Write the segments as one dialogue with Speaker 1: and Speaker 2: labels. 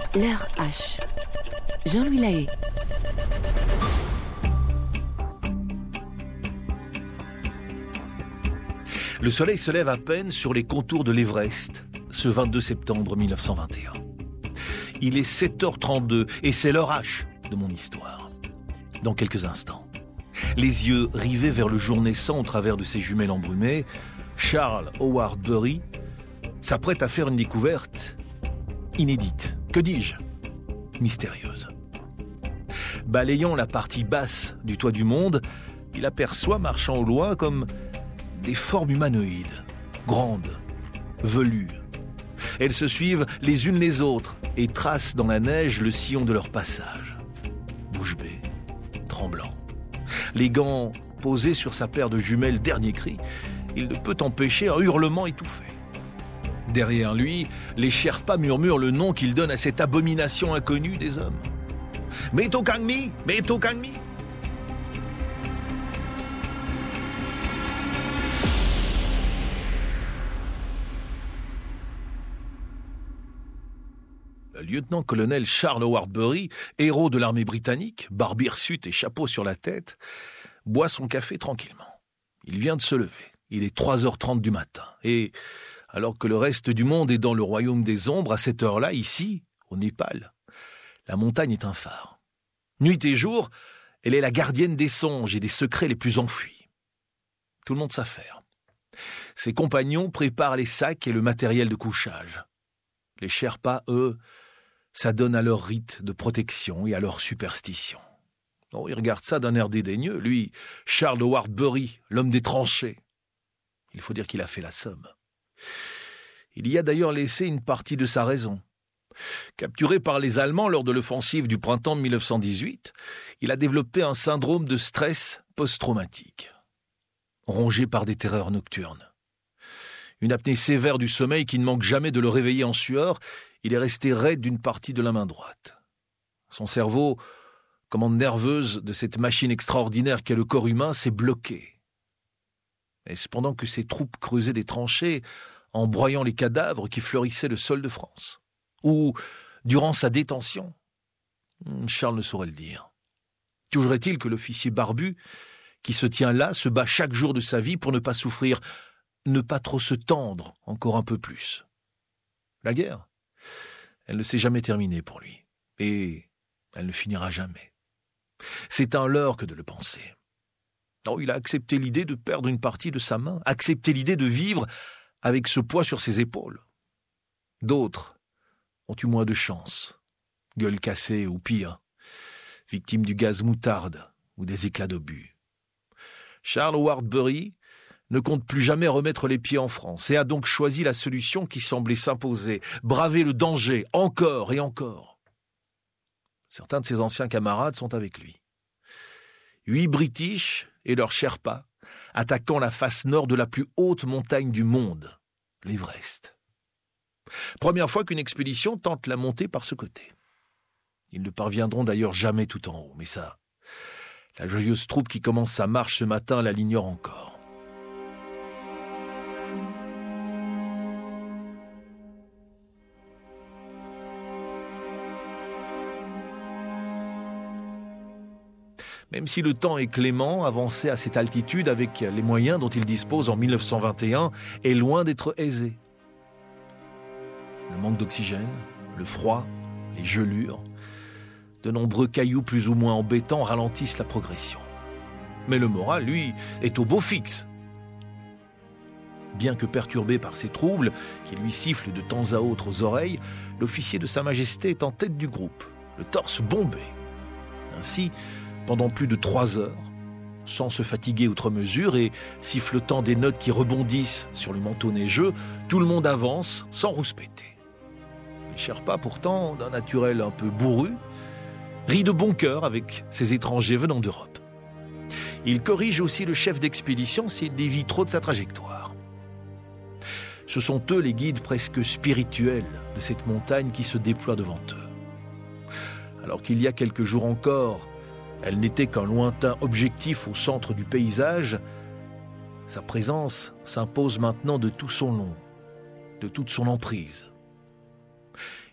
Speaker 1: L'heure H. Jean-Louis Lahaye.
Speaker 2: Le soleil se lève à peine sur les contours de l'Everest, ce 22 septembre 1921. Il est 7h32 et c'est l'heure H de mon histoire. Dans quelques instants, les yeux rivés vers le jour naissant au travers de ses jumelles embrumées, Charles Howard Bury s'apprête à faire une découverte inédite. Que dis-je ? Mystérieuse. Balayant la partie basse du toit du monde, il aperçoit marchant au loin comme des formes humanoïdes, grandes, velues. Elles se suivent les unes les autres et tracent dans la neige le sillon de leur passage. Bouche bée, tremblant. Les gants posés sur sa paire de jumelles dernier cri, il ne peut empêcher un hurlement étouffé. Derrière lui, les Sherpas murmurent le nom qu'ils donnent à cette abomination inconnue des hommes. Meto Kangmi, Meto Kangmi. Le lieutenant-colonel Charles Howard Bury, héros de l'armée britannique, barbe hirsute et chapeau sur la tête, boit son café tranquillement. Il vient de se lever. Il est 3h30 du matin. Et alors que le reste du monde est dans le royaume des ombres, à cette heure-là, ici, au Népal, la montagne est un phare. Nuit et jour, elle est la gardienne des songes et des secrets les plus enfuis. Tout le monde s'affaire. Ses compagnons préparent les sacs et le matériel de couchage. Les Sherpas, eux, s'adonnent à leur rite de protection et à leur superstition. Oh, il regarde ça d'un air dédaigneux, lui, Charles Howard Bury, l'homme des tranchées. Il faut dire qu'il a fait la somme. Il y a d'ailleurs laissé une partie de sa raison. Capturé par les Allemands lors de l'offensive du printemps de 1918, il a développé un syndrome de stress post-traumatique, rongé par des terreurs nocturnes. Une apnée sévère du sommeil qui ne manque jamais de le réveiller en sueur, il est resté raide d'une partie de la main droite. Son cerveau, commande nerveuse de cette machine extraordinaire qu'est le corps humain, s'est bloqué. Et cependant que ses troupes creusaient des tranchées en broyant les cadavres qui fleurissaient le sol de France. Ou durant sa détention, Charles ne saurait le dire. Toujours est-il que l'officier barbu, qui se tient là, se bat chaque jour de sa vie pour ne pas souffrir, ne pas trop se tendre encore un peu plus. La guerre, elle ne s'est jamais terminée pour lui. Et elle ne finira jamais. C'est un leurre que de le penser. Non, il a accepté l'idée de perdre une partie de sa main, accepté l'idée de vivre avec ce poids sur ses épaules. D'autres ont eu moins de chance, gueule cassée ou pire, victimes du gaz moutarde ou des éclats d'obus. Charles Howard Bury ne compte plus jamais remettre les pieds en France et a donc choisi la solution qui semblait s'imposer, braver le danger encore et encore. Certains de ses anciens camarades sont avec lui. 8 British et leurs Sherpas attaquant la face nord de la plus haute montagne du monde, l'Everest. Première fois qu'une expédition tente la montée par ce côté. Ils ne parviendront d'ailleurs jamais tout en haut, mais ça, la joyeuse troupe qui commence sa marche ce matin la l'ignore encore. Même si le temps est clément, avancer à cette altitude avec les moyens dont il dispose en 1921 est loin d'être aisé. Le manque d'oxygène, le froid, les gelures, de nombreux cailloux plus ou moins embêtants ralentissent la progression. Mais le moral, lui, est au beau fixe. Bien que perturbé par ces troubles qui lui sifflent de temps à autre aux oreilles, l'officier de Sa Majesté est en tête du groupe, le torse bombé. Ainsi, pendant plus de 3 heures, sans se fatiguer outre mesure et sifflotant des notes qui rebondissent sur le manteau neigeux, tout le monde avance sans rouspéter. Les Sherpas, pourtant, d'un naturel un peu bourru, rient de bon cœur avec ces étrangers venant d'Europe. Ils corrigent aussi le chef d'expédition s'il dévie trop de sa trajectoire. Ce sont eux les guides presque spirituels de cette montagne qui se déploie devant eux. Alors qu'il y a quelques jours encore, elle n'était qu'un lointain objectif au centre du paysage, sa présence s'impose maintenant de tout son long, de toute son emprise.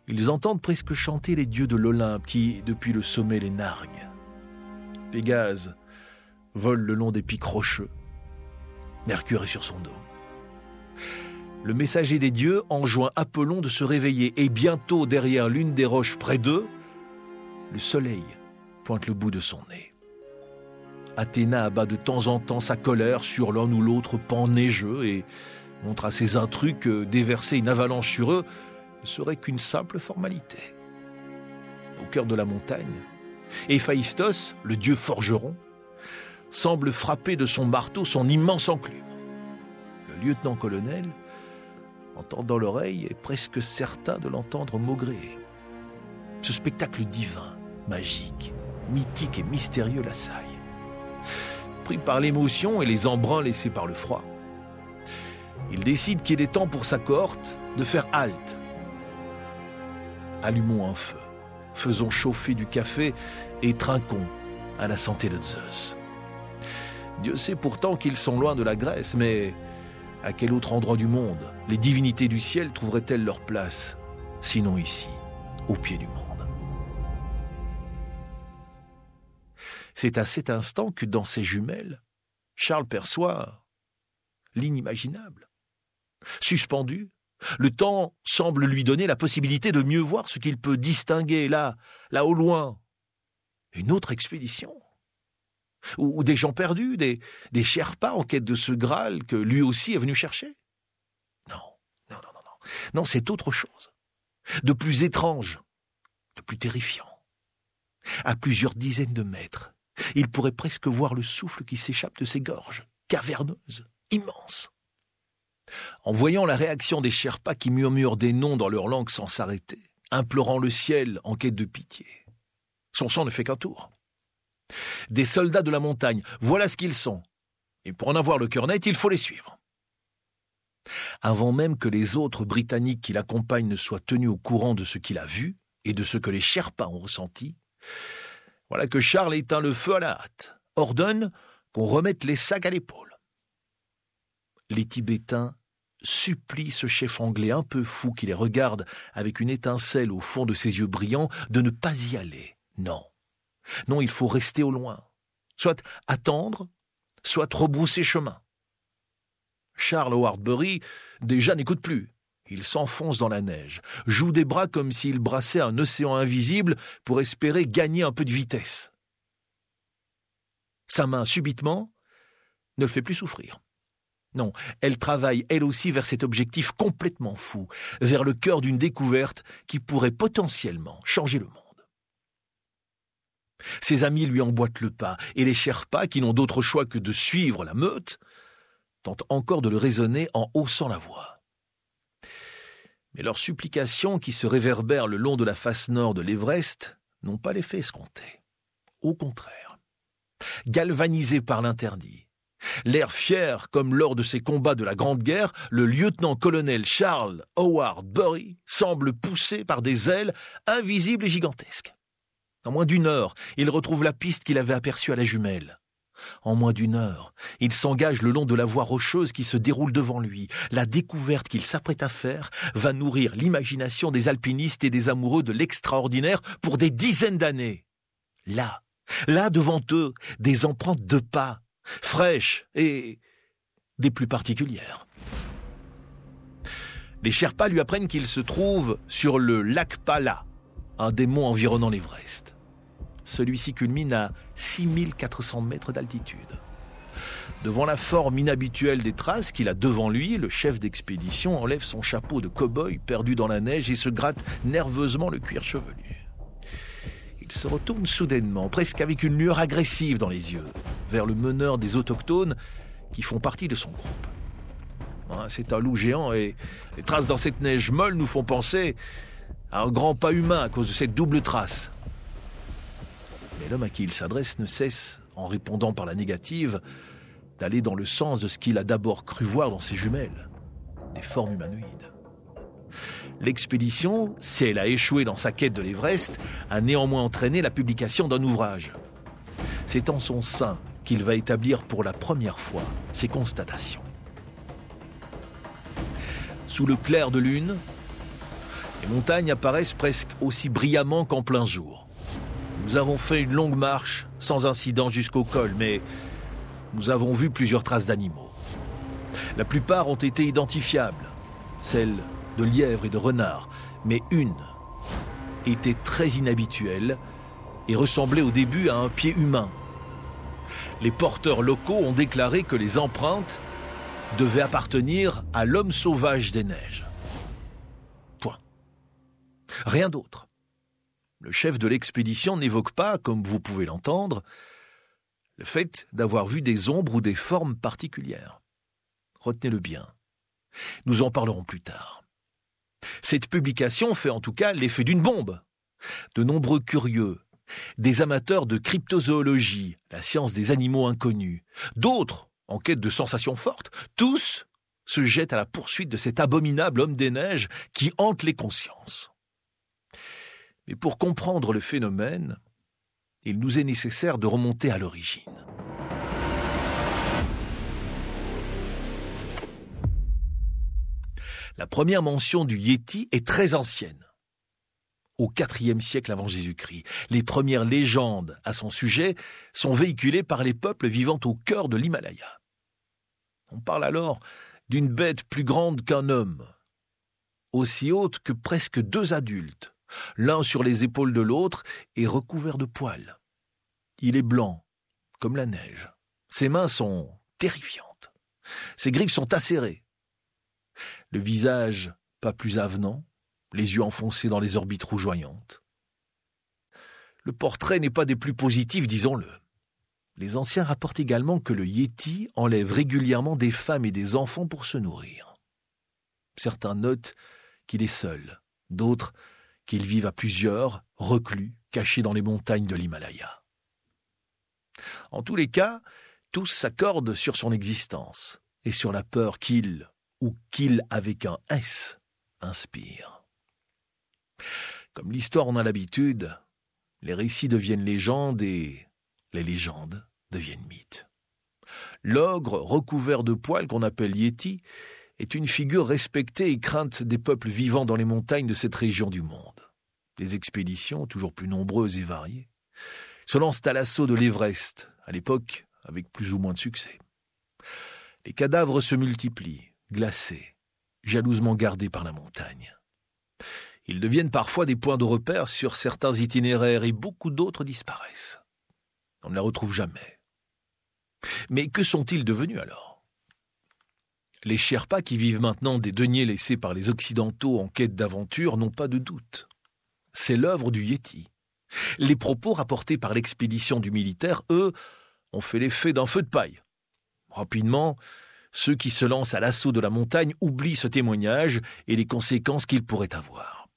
Speaker 2: Ils entendent presque chanter les dieux de l'Olympe qui, depuis le sommet, les narguent. Pégase vole le long des pics rocheux. Mercure est sur son dos. Le messager des dieux enjoint Apollon de se réveiller et bientôt, derrière l'une des roches près d'eux, le soleil pointe le bout de son nez. Athéna abat de temps en temps sa colère sur l'un ou l'autre pan neigeux et montre à ses intrus que déverser une avalanche sur eux ne serait qu'une simple formalité. Au cœur de la montagne, Héphaïstos, le dieu forgeron, semble frapper de son marteau son immense enclume. Le lieutenant-colonel, en tendant l'oreille, est presque certain de l'entendre maugréer. Ce spectacle divin, magique, mythique et mystérieux l'assaille. Pris par l'émotion et les embruns laissés par le froid, il décide qu'il est temps pour sa cohorte de faire halte. Allumons un feu, faisons chauffer du café et trinquons à la santé de Zeus. Dieu sait pourtant qu'ils sont loin de la Grèce, mais à quel autre endroit du monde les divinités du ciel trouveraient-elles leur place, sinon ici, au pied du monde? C'est à cet instant que dans ses jumelles, Charles perçoit l'inimaginable. Suspendu, le temps semble lui donner la possibilité de mieux voir ce qu'il peut distinguer là au loin. Une autre expédition. Ou des gens perdus, des Sherpas en quête de ce Graal que lui aussi est venu chercher. Non, c'est autre chose. De plus étrange, de plus terrifiant. À plusieurs dizaines de mètres, il pourrait presque voir le souffle qui s'échappe de ses gorges, caverneuses, immenses. En voyant la réaction des Sherpas qui murmurent des noms dans leur langue sans s'arrêter, implorant le ciel en quête de pitié, son sang ne fait qu'un tour. Des soldats de la montagne, voilà ce qu'ils sont. Et pour en avoir le cœur net, il faut les suivre. Avant même que les autres Britanniques qui l'accompagnent ne soient tenus au courant de ce qu'il a vu et de ce que les Sherpas ont ressenti, voilà que Charles éteint le feu à la hâte, ordonne qu'on remette les sacs à l'épaule. Les Tibétains supplient ce chef anglais un peu fou qui les regarde avec une étincelle au fond de ses yeux brillants de ne pas y aller. Non, il faut rester au loin, soit attendre, soit rebrousser chemin. Charles Howard Bury, déjà n'écoute plus. Il s'enfonce dans la neige, joue des bras comme s'il brassait un océan invisible pour espérer gagner un peu de vitesse. Sa main, subitement, ne le fait plus souffrir. Non, elle travaille elle aussi vers cet objectif complètement fou, vers le cœur d'une découverte qui pourrait potentiellement changer le monde. Ses amis lui emboîtent le pas, et les Sherpas, qui n'ont d'autre choix que de suivre la meute, tentent encore de le raisonner en haussant la voix. Mais leurs supplications qui se réverbèrent le long de la face nord de l'Everest n'ont pas l'effet escompté. Au contraire, galvanisé par l'interdit, l'air fier comme lors de ses combats de la Grande Guerre, le lieutenant-colonel Charles Howard Bury semble poussé par des ailes invisibles et gigantesques. En moins d'une heure, il retrouve la piste qu'il avait aperçue à la jumelle. En moins d'une heure, il s'engage le long de la voie rocheuse qui se déroule devant lui. La découverte qu'il s'apprête à faire va nourrir l'imagination des alpinistes et des amoureux de l'extraordinaire pour des dizaines d'années. Là devant eux, des empreintes de pas, fraîches et des plus particulières. Les Sherpas lui apprennent qu'il se trouve sur le lac Pala, un des monts environnant l'Everest. Celui-ci culmine à 6400 mètres d'altitude. Devant la forme inhabituelle des traces qu'il a devant lui, le chef d'expédition enlève son chapeau de cow-boy perdu dans la neige et se gratte nerveusement le cuir chevelu. Il se retourne soudainement, presque avec une lueur agressive dans les yeux, vers le meneur des autochtones qui font partie de son groupe. C'est un loup géant et les traces dans cette neige molle nous font penser à un grand pas humain à cause de cette double trace. Mais l'homme à qui il s'adresse ne cesse, en répondant par la négative, d'aller dans le sens de ce qu'il a d'abord cru voir dans ses jumelles, des formes humanoïdes. L'expédition, si elle a échoué dans sa quête de l'Everest, a néanmoins entraîné la publication d'un ouvrage. C'est en son sein qu'il va établir pour la première fois ses constatations. Sous le clair de lune, Les montagnes apparaissent presque aussi brillamment qu'en plein jour. Nous avons fait une longue marche sans incident jusqu'au col, mais nous avons vu plusieurs traces d'animaux. La plupart ont été identifiables, celles de lièvres et de renards, mais une était très inhabituelle et ressemblait au début à un pied humain. Les porteurs locaux ont déclaré que les empreintes devaient appartenir à l'homme sauvage des neiges. Point. Rien d'autre. Le chef de l'expédition n'évoque pas, comme vous pouvez l'entendre, le fait d'avoir vu des ombres ou des formes particulières. Retenez-le bien. Nous en parlerons plus tard. Cette publication fait en tout cas l'effet d'une bombe. De nombreux curieux, des amateurs de cryptozoologie, la science des animaux inconnus, d'autres en quête de sensations fortes, tous se jettent à la poursuite de cet abominable homme des neiges qui hante les consciences. Mais pour comprendre le phénomène, il nous est nécessaire de remonter à l'origine. La première mention du Yéti est très ancienne. Au IVe siècle avant Jésus-Christ, les premières légendes à son sujet sont véhiculées par les peuples vivant au cœur de l'Himalaya. On parle alors d'une bête plus grande qu'un homme, aussi haute que presque 2 adultes, l'un sur les épaules de l'autre et recouvert de poils. Il est blanc, comme la neige. Ses mains sont terrifiantes. Ses griffes sont acérées. Le visage pas plus avenant, les yeux enfoncés dans les orbites rougeoyantes. Le portrait n'est pas des plus positifs, disons-le. Les anciens rapportent également que le Yéti enlève régulièrement des femmes et des enfants pour se nourrir. Certains notent qu'il est seul, d'autres qu'ils vivent à plusieurs, reclus, cachés dans les montagnes de l'Himalaya. En tous les cas, tous s'accordent sur son existence et sur la peur qu'il, ou qu'il avec un S, inspire. Comme l'histoire en a l'habitude, les récits deviennent légendes et les légendes deviennent mythes. L'ogre recouvert de poils qu'on appelle Yéti est une figure respectée et crainte des peuples vivant dans les montagnes de cette région du monde. Les expéditions, toujours plus nombreuses et variées, se lancent à l'assaut de l'Everest, à l'époque avec plus ou moins de succès. Les cadavres se multiplient, glacés, jalousement gardés par la montagne. Ils deviennent parfois des points de repère sur certains itinéraires et beaucoup d'autres disparaissent. On ne les retrouve jamais. Mais que sont-ils devenus alors ? Les Sherpas qui vivent maintenant des deniers laissés par les Occidentaux en quête d'aventure n'ont pas de doute. C'est l'œuvre du Yéti. Les propos rapportés par l'expédition du militaire, eux, ont fait l'effet d'un feu de paille. Rapidement, ceux qui se lancent à l'assaut de la montagne oublient ce témoignage et les conséquences qu'il pourrait avoir.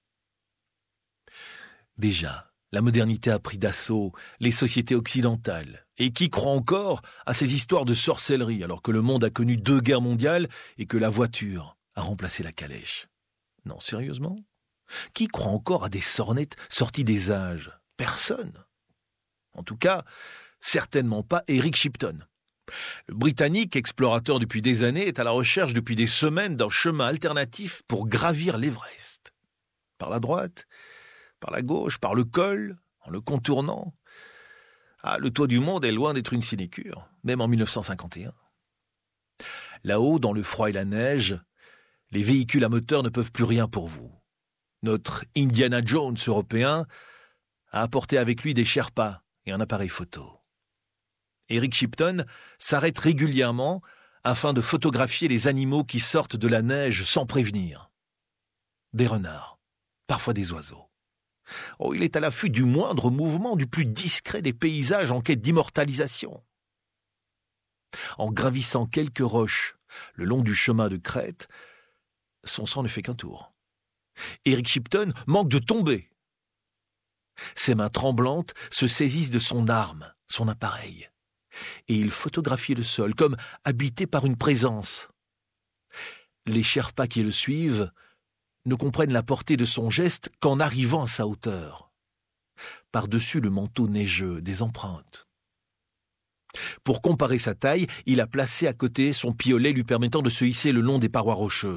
Speaker 2: Déjà, la modernité a pris d'assaut les sociétés occidentales. Et qui croit encore à ces histoires de sorcellerie alors que le monde a connu 2 guerres mondiales et que la voiture a remplacé la calèche ? Non, sérieusement ? Qui croit encore à des sornettes sorties des âges ? Personne. En tout cas, certainement pas Eric Shipton. Le Britannique, explorateur depuis des années, est à la recherche depuis des semaines d'un chemin alternatif pour gravir l'Everest. Par la droite, par la gauche, par le col, en le contournant. Ah, le toit du monde est loin d'être une sinécure, même en 1951. Là-haut, dans le froid et la neige, les véhicules à moteur ne peuvent plus rien pour vous. Notre Indiana Jones européen a apporté avec lui des Sherpas et un appareil photo. Eric Shipton s'arrête régulièrement afin de photographier les animaux qui sortent de la neige sans prévenir. Des renards, parfois des oiseaux. Oh, il est à l'affût du moindre mouvement, du plus discret des paysages en quête d'immortalisation. En gravissant quelques roches le long du chemin de crête, son sang ne fait qu'un tour. Eric Shipton manque de tomber. Ses mains tremblantes se saisissent de son arme, son appareil, et il photographie le sol comme habité par une présence. Les Sherpas qui le suivent ne comprennent la portée de son geste qu'en arrivant à sa hauteur, par-dessus le manteau neigeux des empreintes. Pour comparer sa taille, il a placé à côté son piolet lui permettant de se hisser le long des parois rocheuses.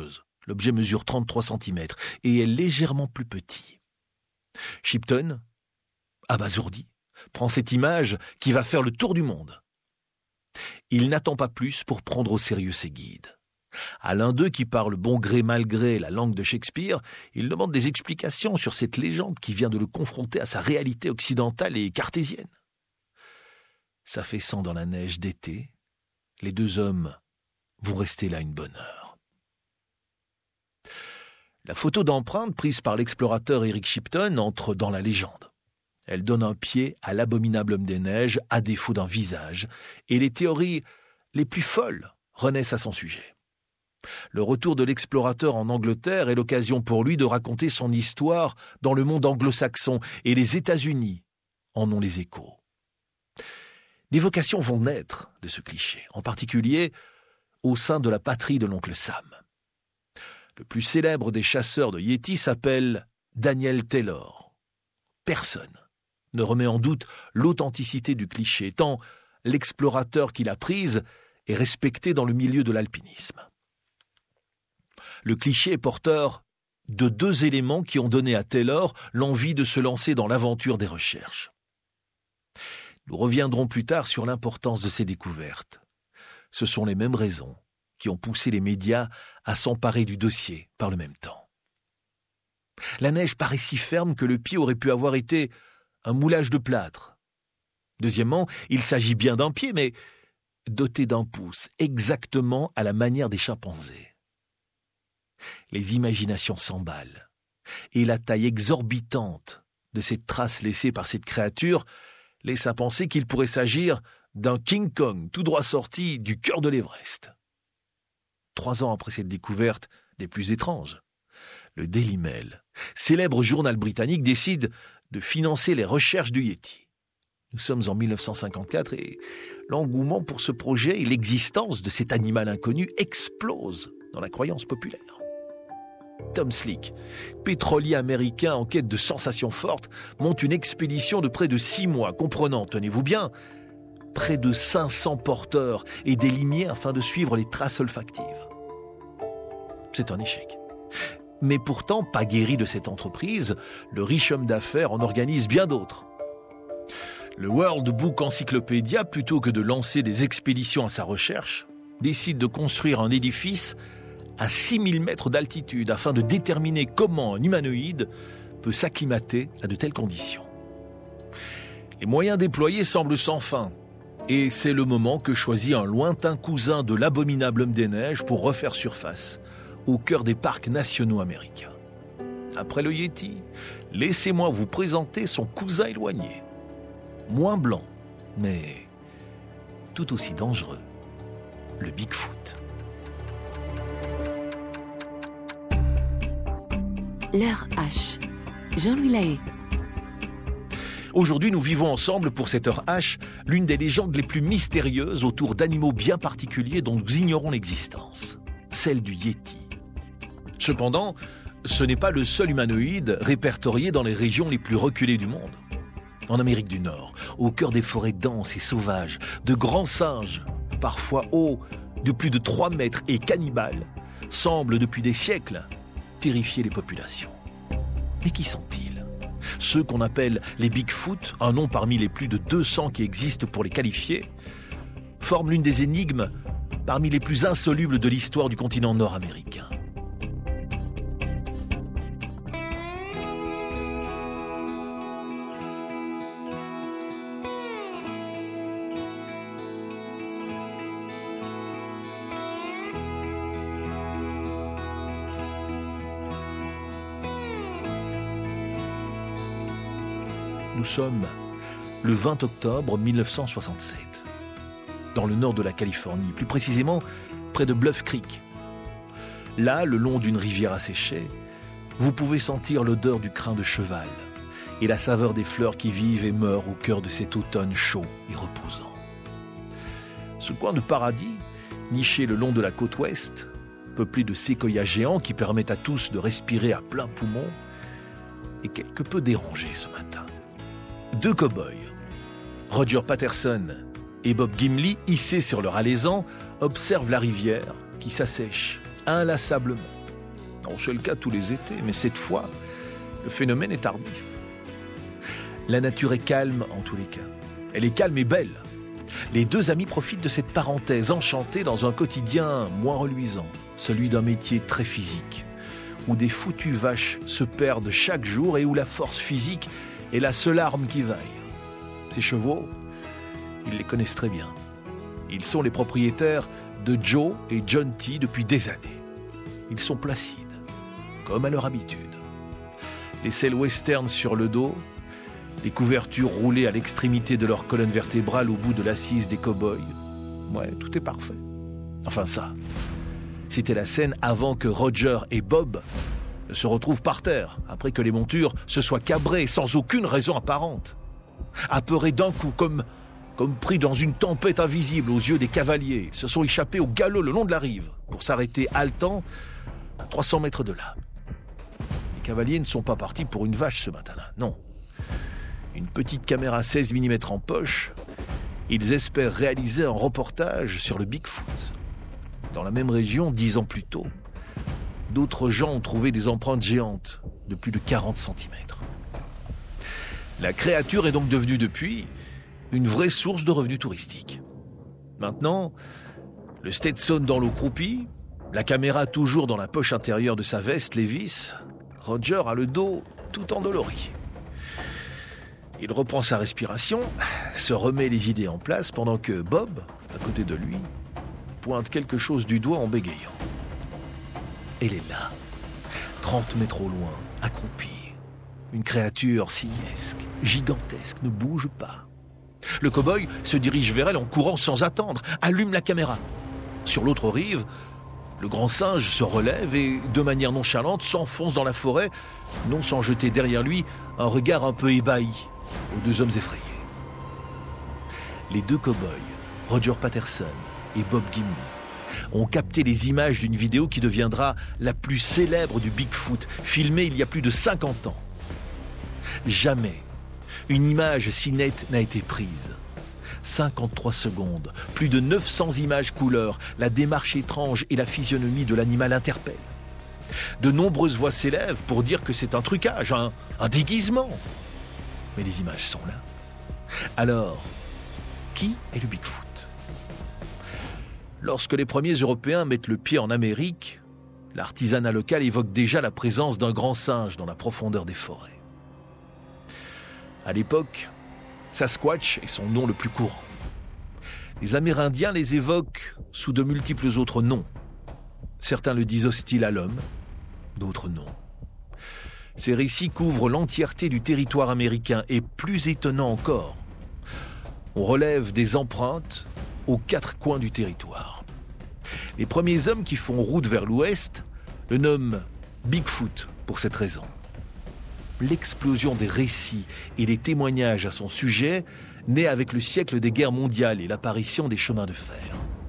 Speaker 2: L'objet mesure 33 cm et est légèrement plus petit. Shipton, abasourdi, prend cette image qui va faire le tour du monde. Il n'attend pas plus pour prendre au sérieux ses guides. À l'un d'eux, qui parle bon gré mal gré la langue de Shakespeare, il demande des explications sur cette légende qui vient de le confronter à sa réalité occidentale et cartésienne. S'affaissant dans la neige d'été, les deux hommes vont rester là une bonne heure. La photo d'empreinte prise par l'explorateur Eric Shipton entre dans la légende. Elle donne un pied à l'abominable homme des neiges, à défaut d'un visage, et les théories les plus folles renaissent à son sujet. Le retour de l'explorateur en Angleterre est l'occasion pour lui de raconter son histoire dans le monde anglo-saxon, et les États-Unis en ont les échos. Des vocations vont naître de ce cliché, en particulier au sein de la patrie de l'oncle Sam. Le plus célèbre des chasseurs de Yétis s'appelle Daniel Taylor. Personne ne remet en doute l'authenticité du cliché, tant l'explorateur qui l'a prise est respecté dans le milieu de l'alpinisme. Le cliché est porteur de deux éléments qui ont donné à Taylor l'envie de se lancer dans l'aventure des recherches. Nous reviendrons plus tard sur l'importance de ces découvertes. Ce sont les mêmes raisons qui ont poussé les médias à s'emparer du dossier par le même temps. La neige paraît si ferme que le pied aurait pu avoir été un moulage de plâtre. Deuxièmement, il s'agit bien d'un pied, mais doté d'un pouce, exactement à la manière des chimpanzés. Les imaginations s'emballent, et la taille exorbitante de cette trace laissée par cette créature laisse à penser qu'il pourrait s'agir d'un King Kong tout droit sorti du cœur de l'Everest. 3 ans après cette découverte des plus étranges, le Daily Mail, célèbre journal britannique, décide de financer les recherches du Yéti. Nous sommes en 1954 et l'engouement pour ce projet et l'existence de cet animal inconnu explose dans la croyance populaire. Tom Slick, pétrolier américain en quête de sensations fortes, monte une expédition de près de 6 mois, comprenant, tenez-vous bien, près de 500 porteurs et des limiers afin de suivre les traces olfactives. C'est un échec. Mais pourtant, pas guéri de cette entreprise, le riche homme d'affaires en organise bien d'autres. Le World Book Encyclopedia, plutôt que de lancer des expéditions à sa recherche, décide de construire un édifice à 6000 mètres d'altitude afin de déterminer comment un humanoïde peut s'acclimater à de telles conditions. Les moyens déployés semblent sans fin, et c'est le moment que choisit un lointain cousin de l'abominable homme des neiges pour refaire surface au cœur des parcs nationaux américains. Après le Yéti, laissez-moi vous présenter son cousin éloigné. Moins blanc, mais tout aussi dangereux, le Bigfoot.
Speaker 1: L'heure H. Jean-Louis Lahaye.
Speaker 2: Aujourd'hui, nous vivons ensemble pour cette heure H l'une des légendes les plus mystérieuses autour d'animaux bien particuliers dont nous ignorons l'existence, celle du Yéti. Cependant, ce n'est pas le seul humanoïde répertorié dans les régions les plus reculées du monde. En Amérique du Nord, au cœur des forêts denses et sauvages, de grands singes, parfois hauts de plus de 3 mètres et cannibales, semblent depuis des siècles terrifier les populations. Mais qui sont-ils ? Ceux qu'on appelle les Bigfoot, un nom parmi les plus de 200 qui existent pour les qualifier, forment l'une des énigmes parmi les plus insolubles de l'histoire du continent nord-américain. Nous sommes le 20 octobre 1967, dans le nord de la Californie, plus précisément près de Bluff Creek. Là, le long d'une rivière asséchée, vous pouvez sentir l'odeur du crin de cheval et la saveur des fleurs qui vivent et meurent au cœur de cet automne chaud et reposant. Ce coin de paradis, niché le long de la côte ouest, peuplé de séquoias géants qui permettent à tous de respirer à plein poumon, est quelque peu dérangé ce matin. 2 cow-boys, Roger Patterson et Bob Gimley, hissés sur leur alezan, observent la rivière qui s'assèche inlassablement. Non, c'est le cas tous les étés, mais cette fois, le phénomène est tardif. La nature est calme en tous les cas. Elle est calme et belle. Les deux amis profitent de cette parenthèse enchantée dans un quotidien moins reluisant, celui d'un métier très physique, où des foutues vaches se perdent chaque jour et où la force physique est la seule arme qui vaille. Ces chevaux, ils les connaissent très bien. Ils sont les propriétaires de Joe et John T depuis des années. Ils sont placides, comme à leur habitude. Les selles western sur le dos, les couvertures roulées à l'extrémité de leur colonne vertébrale au bout de l'assise des cow-boys. Ouais, tout est parfait. Enfin ça, c'était la scène avant que Roger et Bob se retrouvent par terre, après que les montures se soient cabrées sans aucune raison apparente. Apeurés d'un coup, comme pris dans une tempête invisible aux yeux des cavaliers, ils se sont échappés au galop le long de la rive pour s'arrêter haletants à 300 mètres de là. Les cavaliers ne sont pas partis pour une vache ce matin-là, non. Une petite caméra 16 mm en poche, ils espèrent réaliser un reportage sur le Bigfoot. Dans la même région, 10 ans plus tôt, d'autres gens ont trouvé des empreintes géantes de plus de 40 cm. La créature est donc devenue depuis une vraie source de revenus touristiques. Maintenant, le Stetson dans l'eau croupie, la caméra toujours dans la poche intérieure de sa veste Levi's, Roger a le dos tout endolori. Il reprend sa respiration, se remet les idées en place pendant que Bob, à côté de lui, pointe quelque chose du doigt en bégayant. Elle est là, 30 mètres au loin, accroupie. Une créature simiesque, gigantesque, ne bouge pas. Le cow-boy se dirige vers elle en courant sans attendre, allume la caméra. Sur l'autre rive, le grand singe se relève et, de manière nonchalante, s'enfonce dans la forêt, non sans jeter derrière lui un regard un peu ébahi aux deux hommes effrayés. Les deux cow-boys, Roger Patterson et Bob Gimby, ont capté les images d'une vidéo qui deviendra la plus célèbre du Bigfoot, filmée il y a plus de 50 ans. Jamais une image si nette n'a été prise. 53 secondes, plus de 900 images couleurs, la démarche étrange et la physionomie de l'animal interpellent. De nombreuses voix s'élèvent pour dire que c'est un trucage, un déguisement. Mais les images sont là. Alors, qui est le Bigfoot ? Lorsque les premiers Européens mettent le pied en Amérique, l'artisanat local évoque déjà la présence d'un grand singe dans la profondeur des forêts. À l'époque, Sasquatch est son nom le plus courant. Les Amérindiens les évoquent sous de multiples autres noms. Certains le disent hostile à l'homme, d'autres non. Ces récits couvrent l'entièreté du territoire américain et, plus étonnant encore, on relève des empreintes aux quatre coins du territoire. Les premiers hommes qui font route vers l'ouest le nomment Bigfoot pour cette raison. L'explosion des récits et des témoignages à son sujet naît avec le siècle des guerres mondiales et l'apparition des chemins de fer.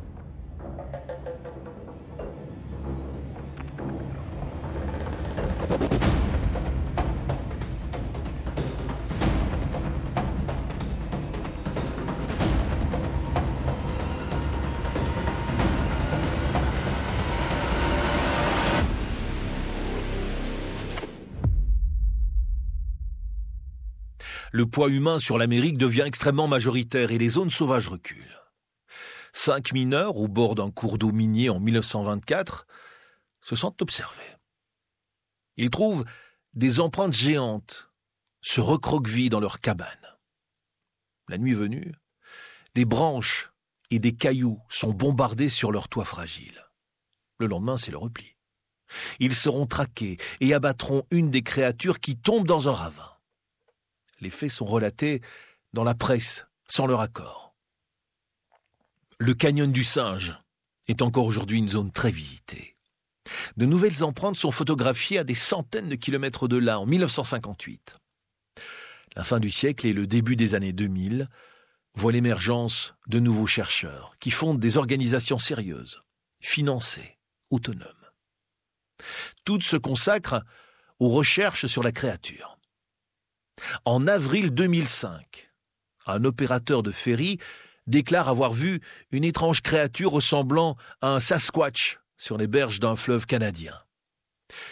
Speaker 2: Le poids humain sur l'Amérique devient extrêmement majoritaire et les zones sauvages reculent. 5 mineurs au bord d'un cours d'eau minier en 1924 se sentent observés. Ils trouvent des empreintes géantes se recroquevillent dans leur cabane. La nuit venue, des branches et des cailloux sont bombardés sur leur toit fragile. Le lendemain, c'est le repli. Ils seront traqués et abattront une des créatures qui tombe dans un ravin. Les faits sont relatés dans la presse, sans leur accord. Le canyon du Singe est encore aujourd'hui une zone très visitée. De nouvelles empreintes sont photographiées à des centaines de kilomètres de là, en 1958. La fin du siècle et le début des années 2000 voient l'émergence de nouveaux chercheurs qui fondent des organisations sérieuses, financées, autonomes. Toutes se consacrent aux recherches sur la créature. En avril 2005, un opérateur de ferry déclare avoir vu une étrange créature ressemblant à un Sasquatch sur les berges d'un fleuve canadien.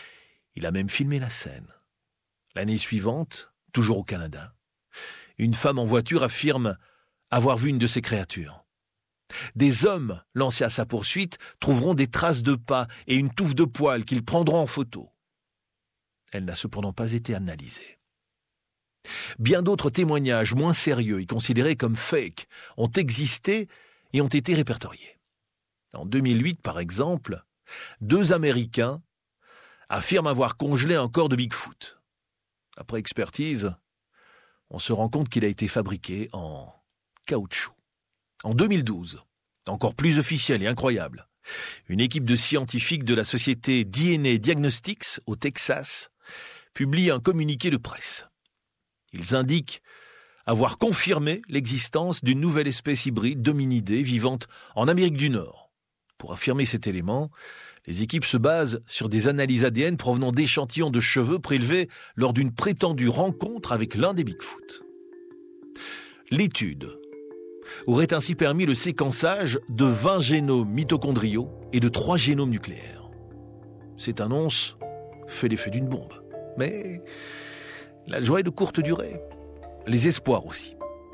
Speaker 2: Il a même filmé la scène. L'année suivante, toujours au Canada, une femme en voiture affirme avoir vu une de ces créatures. Des hommes lancés à sa poursuite trouveront des traces de pas et une touffe de poils qu'ils prendront en photo. Elle n'a cependant pas été analysée. Bien d'autres témoignages moins sérieux et considérés comme fake ont existé et ont été répertoriés. En 2008, par exemple, 2 Américains affirment avoir congelé un corps de Bigfoot. Après expertise, on se rend compte qu'il a été fabriqué en caoutchouc. En 2012, encore plus officiel et incroyable, une équipe de scientifiques de la société DNA Diagnostics au Texas publie un communiqué de presse. Ils indiquent avoir confirmé l'existence d'une nouvelle espèce hybride d'hominidés vivante en Amérique du Nord. Pour affirmer cet élément, les équipes se basent sur des analyses ADN provenant d'échantillons de cheveux prélevés lors d'une prétendue rencontre avec l'un des Bigfoot. L'étude aurait ainsi permis le séquençage de 20 génomes mitochondriaux et de 3 génomes nucléaires. Cette annonce fait l'effet d'une bombe. Mais la joie est de courte durée. Les espoirs aussi.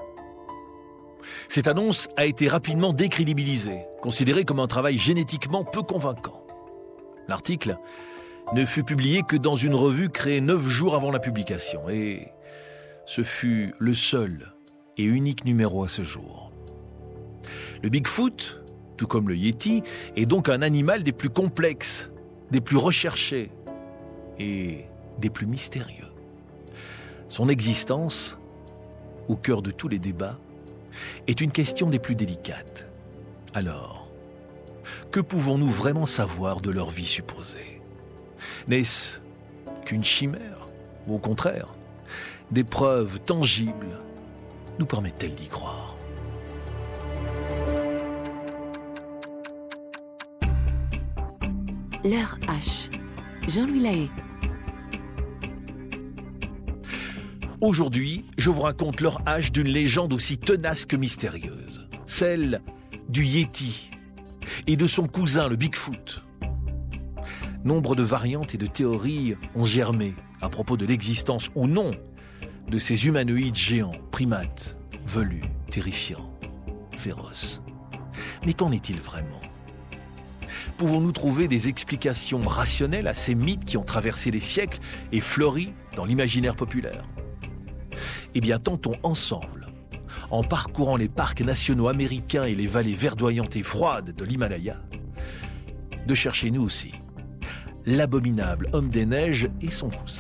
Speaker 2: Cette annonce a été rapidement décrédibilisée, considérée comme un travail génétiquement peu convaincant. L'article ne fut publié que dans une revue créée 9 jours avant la publication, et ce fut le seul et unique numéro à ce jour. Le Bigfoot, tout comme le Yéti, est donc un animal des plus complexes, des plus recherchés et des plus mystérieux. Son existence, au cœur de tous les débats, est une question des plus délicates. Alors, que pouvons-nous vraiment savoir de leur vie supposée ? N'est-ce qu'une chimère ? Ou au contraire, des preuves tangibles nous permettent-elles d'y croire ?
Speaker 1: L'heure H. Jean-Louis Lahaye.
Speaker 2: Aujourd'hui, je vous raconte l'heure H d'une légende aussi tenace que mystérieuse, celle du Yéti et de son cousin le Bigfoot. Nombre de variantes et de théories ont germé à propos de l'existence ou non de ces humanoïdes géants, primates, velus, terrifiants, féroces. Mais qu'en est-il vraiment ? Pouvons-nous trouver des explications rationnelles à ces mythes qui ont traversé les siècles et fleuri dans l'imaginaire populaire ? Eh bien, tentons ensemble, en parcourant les parcs nationaux américains et les vallées verdoyantes et froides de l'Himalaya, de chercher nous aussi l'abominable homme des neiges et son cousin.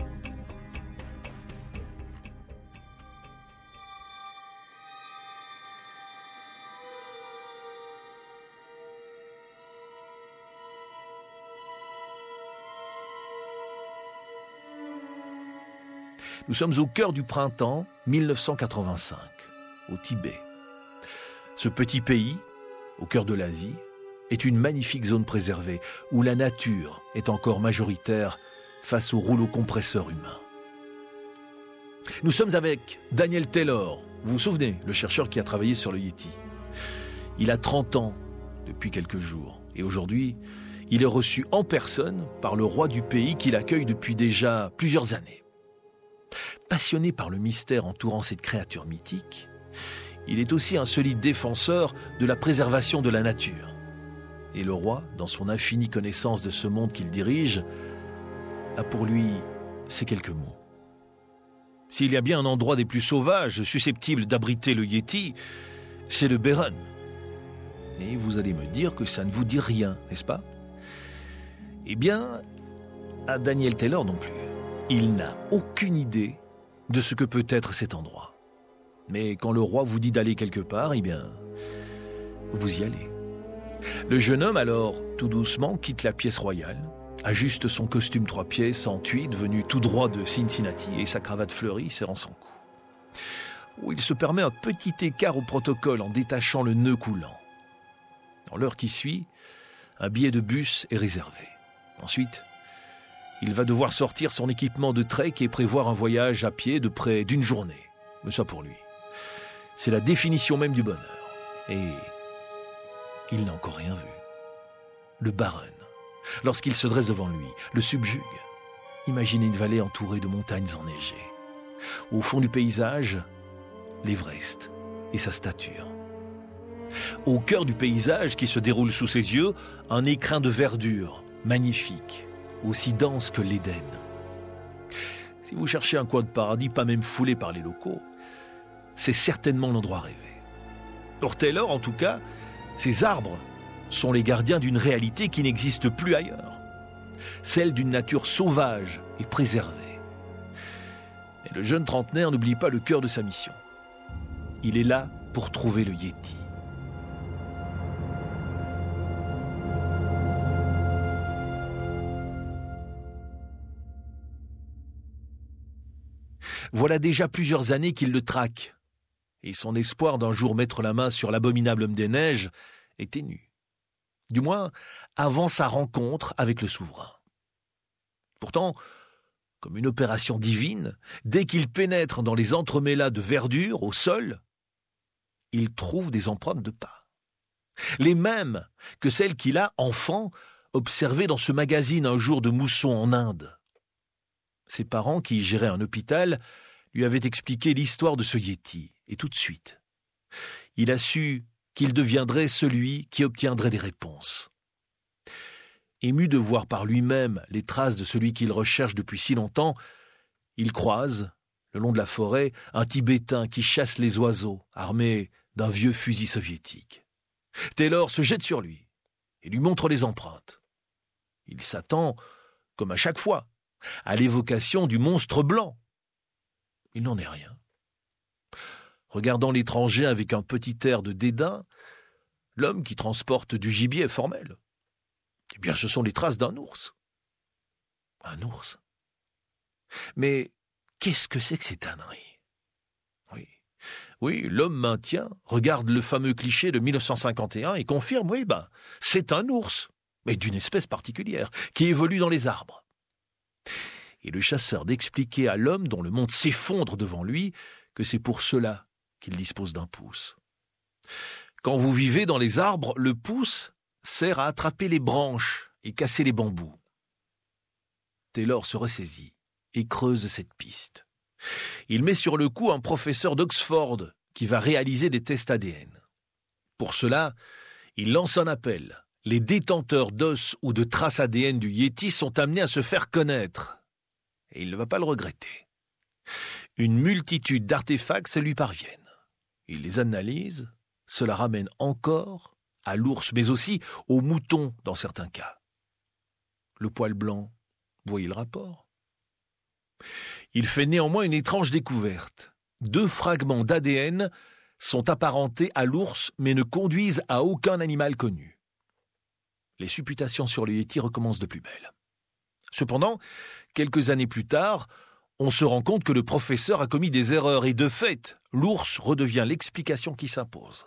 Speaker 2: Nous sommes au cœur du printemps 1985, au Tibet. Ce petit pays, au cœur de l'Asie, est une magnifique zone préservée où la nature est encore majoritaire face au rouleau compresseur humain. Nous sommes avec Daniel Taylor, vous vous souvenez, le chercheur qui a travaillé sur le Yéti. Il a 30 ans depuis quelques jours et aujourd'hui, il est reçu en personne par le roi du pays qui l'accueille depuis déjà plusieurs années. Passionné par le mystère entourant cette créature mythique, il est aussi un solide défenseur de la préservation de la nature. Et le roi, dans son infinie connaissance de ce monde qu'il dirige, a pour lui ces quelques mots. S'il y a bien un endroit des plus sauvages susceptible d'abriter le Yéti, c'est le Berun. Et vous allez me dire que ça ne vous dit rien, n'est-ce pas ? Eh bien, à Daniel Taylor non plus. Il n'a aucune idée de ce que peut être cet endroit. Mais quand le roi vous dit d'aller quelque part, eh bien, vous y allez. Le jeune homme, alors, tout doucement, quitte la pièce royale, ajuste son costume 3 pièces en tweed venu tout droit de Cincinnati et sa cravate fleurie serrant son cou. Où il se permet un petit écart au protocole en détachant le nœud coulant. Dans l'heure qui suit, un billet de bus est réservé. Ensuite, il va devoir sortir son équipement de trek et prévoir un voyage à pied de près d'une journée. Mais ça pour lui, c'est la définition même du bonheur. Et il n'a encore rien vu. Le Barun, lorsqu'il se dresse devant lui, le subjugue. imaginez une vallée entourée de montagnes enneigées. Au fond du paysage, l'Everest et sa stature. Au cœur du paysage qui se déroule sous ses yeux, un écrin de verdure, magnifique, aussi dense que l'Éden. Si vous cherchez un coin de paradis pas même foulé par les locaux, c'est certainement l'endroit rêvé. Pour Taylor, en tout cas, ces arbres sont les gardiens d'une réalité qui n'existe plus ailleurs, celle d'une nature sauvage et préservée. Et le jeune trentenaire n'oublie pas le cœur de sa mission. Il est là pour trouver le Yéti. Voilà déjà plusieurs années qu'il le traque, et son espoir d'un jour mettre la main sur l'abominable homme des neiges est ténu. Du moins, avant sa rencontre avec le souverain. Pourtant, comme une opération divine, dès qu'il pénètre dans les entremêlats de verdure au sol, il trouve des empreintes de pas. Les mêmes que celles qu'il a, enfant, observées dans ce magazine un jour de mousson en Inde. Ses parents, qui géraient un hôpital, lui avaient expliqué l'histoire de ce Yéti, et tout de suite, il a su qu'il deviendrait celui qui obtiendrait des réponses. Ému de voir par lui-même les traces de celui qu'il recherche depuis si longtemps, il croise, le long de la forêt, un Tibétain qui chasse les oiseaux, armé d'un vieux fusil soviétique. Taylor se jette sur lui et lui montre les empreintes. Il s'attend, comme à chaque fois, à l'évocation du monstre blanc. Il n'en est rien. Regardant l'étranger avec un petit air de dédain, l'homme qui transporte du gibier est formel. Eh bien, ce sont les traces d'un ours. Un ours. Mais qu'est-ce que c'est que ces tanneries ? Oui, l'homme maintient, regarde le fameux cliché de 1951 et confirme, c'est un ours, mais d'une espèce particulière, qui évolue dans les arbres. Et le chasseur d'expliquer à l'homme dont le monde s'effondre devant lui que c'est pour cela qu'il dispose d'un pouce. Quand vous vivez dans les arbres, le pouce sert à attraper les branches et casser les bambous. Taylor se ressaisit et creuse cette piste. Il met sur le coup un professeur d'Oxford qui va réaliser des tests ADN. Pour cela, il lance un appel. Les détenteurs d'os ou de traces ADN du Yéti sont amenés à se faire connaître. Et il ne va pas le regretter. Une multitude d'artefacts lui parviennent. Il les analyse, cela ramène encore à l'ours, mais aussi au mouton dans certains cas. Le poil blanc, voyez le rapport ? Il fait néanmoins une étrange découverte. 2 fragments d'ADN sont apparentés à l'ours, mais ne conduisent à aucun animal connu. Les supputations sur le Yéti recommencent de plus belle. Cependant, quelques années plus tard, on se rend compte que le professeur a commis des erreurs et de fait, l'ours redevient l'explication qui s'impose.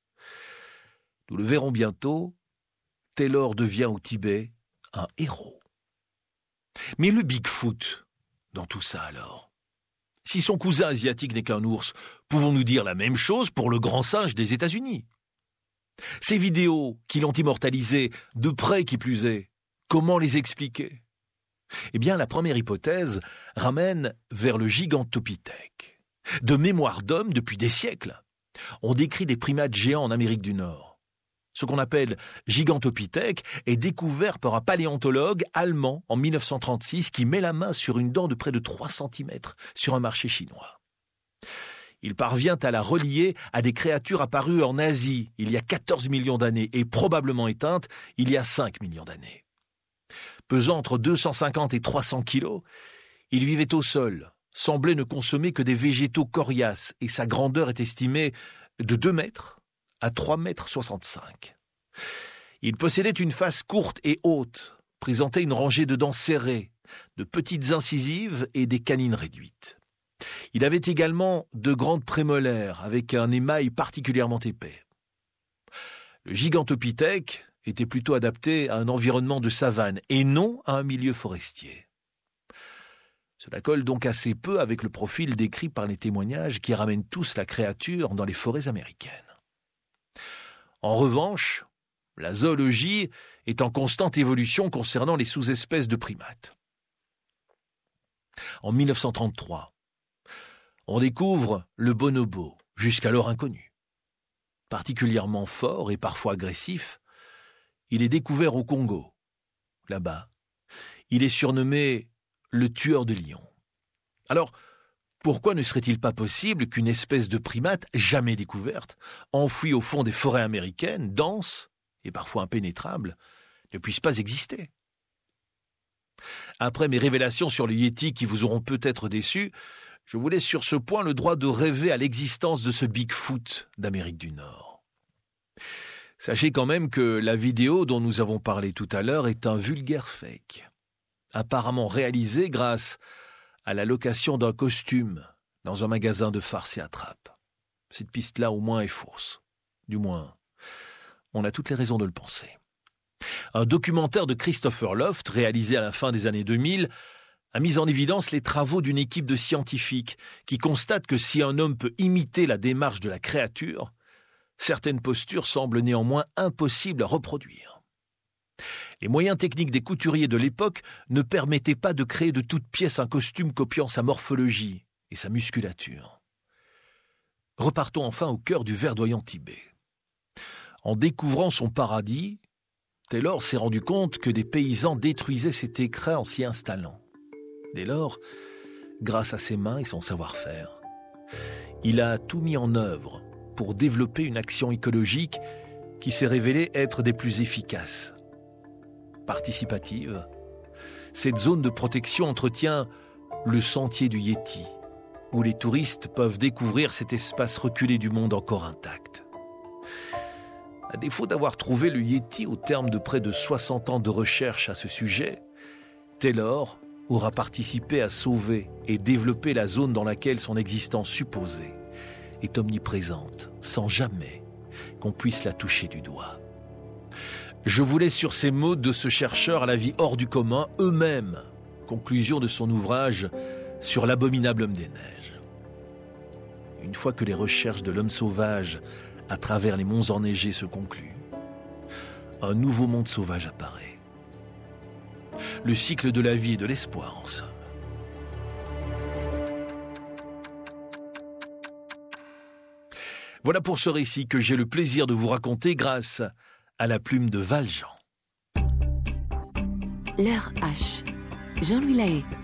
Speaker 2: Nous le verrons bientôt, Taylor devient au Tibet un héros. Mais le Bigfoot, dans tout ça alors ? Si son cousin asiatique n'est qu'un ours, pouvons-nous dire la même chose pour le grand singe des États-Unis ? Ces vidéos qui l'ont immortalisé, de près qui plus est, comment les expliquer ? Eh bien, la première hypothèse ramène vers le Gigantopithèque. De mémoire d'homme depuis des siècles, on décrit des primates géants en Amérique du Nord. Ce qu'on appelle Gigantopithèque est découvert par un paléontologue allemand en 1936 qui met la main sur une dent de près de 3 cm sur un marché chinois. Il parvient à la relier à des créatures apparues en Asie il y a 14 millions d'années et probablement éteintes il y a 5 millions d'années. Pesant entre 250 et 300 kilos, il vivait au sol, semblait ne consommer que des végétaux coriaces et sa grandeur est estimée de 2 mètres à 3,65 mètres. Il possédait une face courte et haute, présentait une rangée de dents serrées, de petites incisives et des canines réduites. Il avait également de grandes prémolaires avec un émail particulièrement épais. Le Gigantopithèque était plutôt adapté à un environnement de savane et non à un milieu forestier. Cela colle donc assez peu avec le profil décrit par les témoignages qui ramènent tous la créature dans les forêts américaines. En revanche, la zoologie est en constante évolution concernant les sous-espèces de primates. En 1933, on découvre le bonobo, jusqu'alors inconnu. Particulièrement fort et parfois agressif, il est découvert au Congo. Là-bas, il est surnommé le tueur de lions. Alors, pourquoi ne serait-il pas possible qu'une espèce de primate jamais découverte, enfouie au fond des forêts américaines, dense et parfois impénétrable, ne puisse pas exister? Après mes révélations sur le Yéti qui vous auront peut-être déçus, je vous laisse sur ce point le droit de rêver à l'existence de ce Bigfoot d'Amérique du Nord. Sachez quand même que la vidéo dont nous avons parlé tout à l'heure est un vulgaire fake, apparemment réalisé grâce à la location d'un costume dans un magasin de farce et attrape. Cette piste-là, au moins, est fausse. Du moins, on a toutes les raisons de le penser. Un documentaire de Christopher Loft, réalisé à la fin des années 2000, a mis en évidence les travaux d'une équipe de scientifiques qui constatent que si un homme peut imiter la démarche de la créature, certaines postures semblent néanmoins impossibles à reproduire. Les moyens techniques des couturiers de l'époque ne permettaient pas de créer de toutes pièces un costume copiant sa morphologie et sa musculature. Repartons enfin au cœur du verdoyant Tibet. En découvrant son paradis, Taylor s'est rendu compte que des paysans détruisaient cet écrin en s'y installant. Dès lors, grâce à ses mains et son savoir-faire, il a tout mis en œuvre pour développer une action écologique qui s'est révélée être des plus efficaces. Participative, cette zone de protection entretient le sentier du Yéti, où les touristes peuvent découvrir cet espace reculé du monde encore intact. À défaut d'avoir trouvé le Yéti au terme de près de 60 ans de recherche à ce sujet, Taylor aura participé à sauver et développer la zone dans laquelle son existence supposée est omniprésente, sans jamais qu'on puisse la toucher du doigt. Je vous laisse sur ces mots de ce chercheur à la vie hors du commun, eux-mêmes, conclusion de son ouvrage sur l'abominable homme des neiges. Une fois que les recherches de l'homme sauvage à travers les monts enneigés se concluent, un nouveau monde sauvage apparaît. Le cycle de la vie et de l'espoir, en somme. Voilà pour ce récit que j'ai le plaisir de vous raconter grâce à la plume de Valjean.
Speaker 1: L'heure H. Jean-Louis Lahaye.